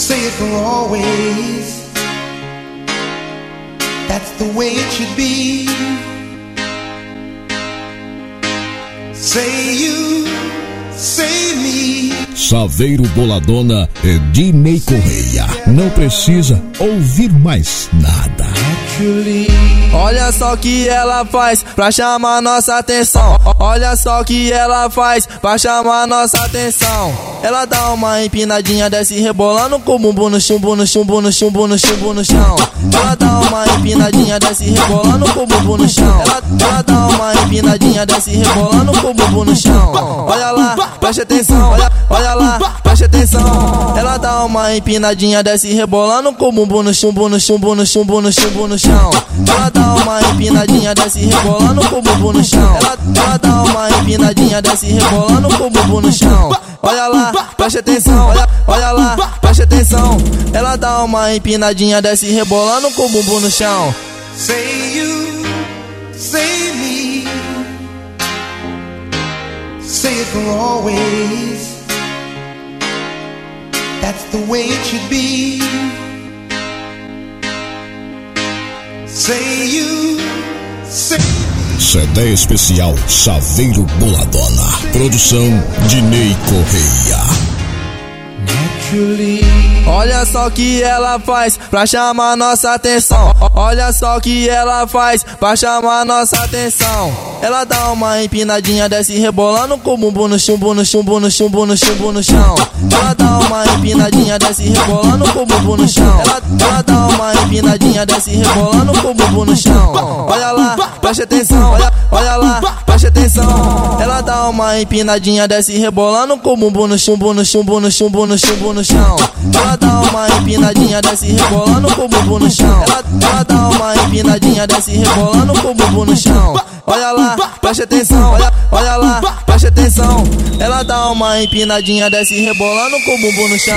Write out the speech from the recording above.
say it for always. That's the way it should be. Say you, say me. Saveiro Boladona e Dinei Correia. Não precisa ouvir mais nada. Olha só o que ela faz pra chamar nossa atenção. Olha só o que ela faz pra chamar nossa atenção. Ela dá uma empinadinha, desce rebolando com o bumbum no chumbo, no chumbo, no chumbo, no chumbo no chão. Ela dá uma empinadinha, desce rebolando com o bumbum no chão. Ela dá uma empinadinha, desce rebolando com o bumbum no chão. Olha lá, preste atenção, olha lá, preste atenção. Ela dá uma empinadinha, desce rebolando com o bumbum no chumbo, no chumbo, no chumbo, no chumbo no chão. Ela dá uma empinadinha, desce rebolando com o bumbum no chão. Ela dá uma empinadinha, desce rebolando com o bumbum no chão. Olha lá, preste atenção, olha lá, preste atenção. Ela dá uma empinadinha, desce rebolando com o bumbum no chão. Say you, say me. Say it for always. That's the way it should be. Say you, say me. CD especial Saveiro Boladona. Produção Dinei Correia. Olha só o que ela faz pra chamar nossa atenção. Olha só o que ela faz pra chamar nossa atenção. Ela dá uma empinadinha, desce rebolando com o bumbum no chumbo, no chumbo, no chumbo, no chumbo no chão. Ela dá uma empinadinha, desce rebolando com o bumbum no chão. Ela dá uma empinadinha, desce rebolando com o bumbum no chão. Olha lá, preste atenção, olha lá, preste atenção. Ela dá uma empinadinha, desce rebolando com o bumbum no chumbo, no chumbo, no chumbo, no chumbo no chão. Ela dá uma empinadinha, desce rebolando com o bumbum no chão. Ela dá uma empinadinha, desce rebolando com o bumbum no chão. Olha lá, preste atenção, olha lá, preste atenção. Ela dá uma empinadinha, desce rebolando com o bumbum no chão.